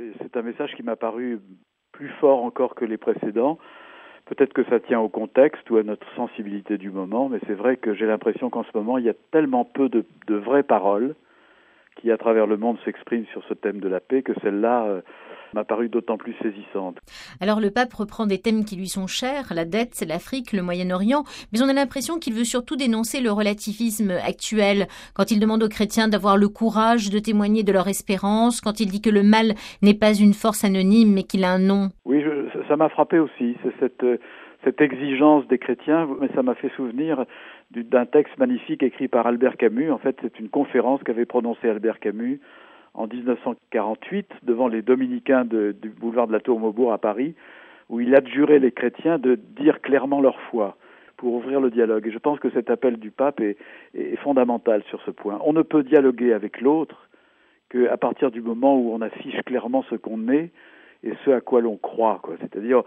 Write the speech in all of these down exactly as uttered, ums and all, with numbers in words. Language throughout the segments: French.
c'est un message qui m'a paru plus fort encore que les précédents. Peut-être que ça tient au contexte ou à notre sensibilité du moment, mais c'est vrai que j'ai l'impression qu'en ce moment, il y a tellement peu de, de vraies paroles qui, à travers le monde, s'expriment sur ce thème de la paix, que celle-là euh, m'a paru d'autant plus saisissante. Alors le pape reprend des thèmes qui lui sont chers, la dette, l'Afrique, le Moyen-Orient, mais on a l'impression qu'il veut surtout dénoncer le relativisme actuel, quand il demande aux chrétiens d'avoir le courage de témoigner de leur espérance, quand il dit que le mal n'est pas une force anonyme, mais qu'il a un nom. Oui, je, ça m'a frappé aussi, c'est cette, cette exigence des chrétiens, mais ça m'a fait souvenir d'un texte magnifique écrit par Albert Camus. En fait, c'est une conférence qu'avait prononcée Albert Camus en dix-neuf cent quarante-huit devant les dominicains de, du boulevard de la Tour-Maubourg à Paris, où il adjurait les chrétiens de dire clairement leur foi pour ouvrir le dialogue. Et je pense que cet appel du pape est, est fondamental sur ce point. On ne peut dialoguer avec l'autre qu'à partir du moment où on affiche clairement ce qu'on est et ce à quoi l'on croit, quoi. C'est-à-dire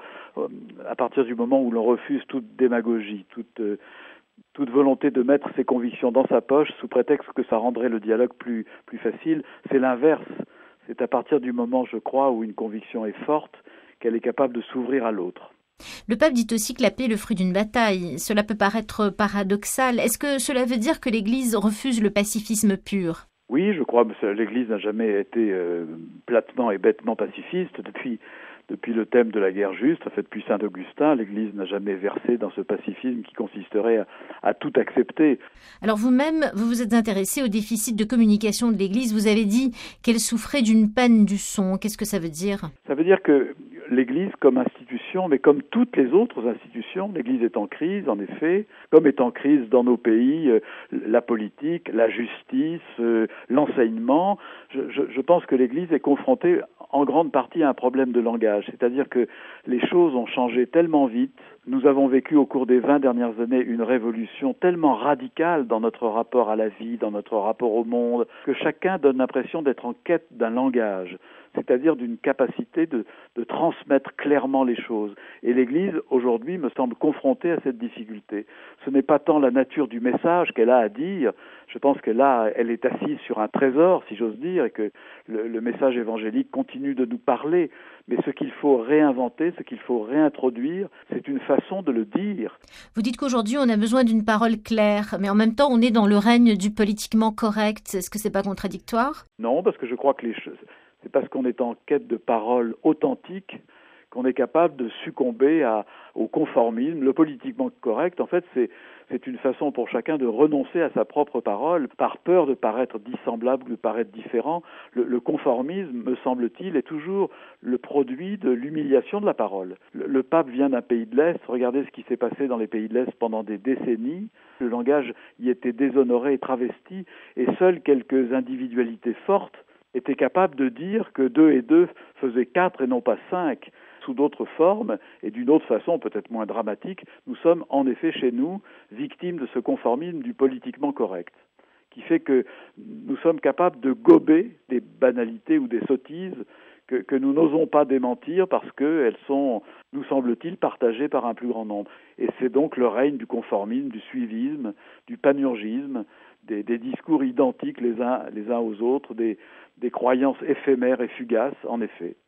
à partir du moment où l'on refuse toute démagogie, toute euh, toute volonté de mettre ses convictions dans sa poche sous prétexte que ça rendrait le dialogue plus plus facile. C'est l'inverse. C'est à partir du moment, je crois, où une conviction est forte qu'elle est capable de s'ouvrir à l'autre. Le pape dit aussi que la paix est le fruit d'une bataille. Cela peut paraître paradoxal. Est-ce que cela veut dire que l'Église refuse le pacifisme pur ? Oui, je crois que l'Église n'a jamais été euh, platement et bêtement pacifiste. Depuis, depuis le thème de la guerre juste, en fait, depuis Saint-Augustin, l'Église n'a jamais versé dans ce pacifisme qui consisterait à, à tout accepter. Alors vous-même, vous vous êtes intéressé au déficit de communication de l'Église. Vous avez dit qu'elle souffrait d'une panne du son. Qu'est-ce que ça veut dire ? Ça veut dire que l'Église, comme institution, mais comme toutes les autres institutions, l'Église est en crise, en effet, comme est en crise dans nos pays euh, la politique, la justice, euh, l'enseignement. Je, je, je pense que l'Église est confrontée en grande partie à un problème de langage, c'est-à-dire que les choses ont changé tellement vite. Nous avons vécu au cours des vingt dernières années une révolution tellement radicale dans notre rapport à la vie, dans notre rapport au monde, que chacun donne l'impression d'être en quête d'un langage, c'est-à-dire d'une capacité de, de transmettre clairement les choses. Et l'Église, aujourd'hui, me semble confrontée à cette difficulté. Ce n'est pas tant la nature du message qu'elle a à dire, je pense que là, elle est assise sur un trésor, si j'ose dire, et que le, le message évangélique continue de nous parler. Mais ce qu'il faut réinventer, ce qu'il faut réintroduire, c'est une façon de le dire. Vous dites qu'aujourd'hui, on a besoin d'une parole claire, mais en même temps, on est dans le règne du politiquement correct. Est-ce que c'est pas contradictoire ? Non, parce que je crois que les choses... C'est parce qu'on est en quête de paroles authentiques qu'on est capable de succomber à, au conformisme. Le politiquement correct, en fait, c'est, c'est une façon pour chacun de renoncer à sa propre parole par peur de paraître dissemblable, de paraître différent. Le, le conformisme, me semble-t-il, est toujours le produit de l'humiliation de la parole. Le, le pape vient d'un pays de l'Est. Regardez ce qui s'est passé dans les pays de l'Est pendant des décennies. Le langage y était déshonoré et travesti, et seules quelques individualités fortes étaient capables de dire que deux et deux faisaient quatre et non pas cinq, sous d'autres formes et d'une autre façon peut-être moins dramatique. Nous sommes en effet chez nous victimes de ce conformisme du politiquement correct, qui fait que nous sommes capables de gober des banalités ou des sottises que, que nous n'osons pas démentir parce qu'elles sont, nous semble-t-il, partagées par un plus grand nombre. Et c'est donc le règne du conformisme, du suivisme, du panurgisme, des, des discours identiques les uns, les uns aux autres, des, des croyances éphémères et fugaces, en effet.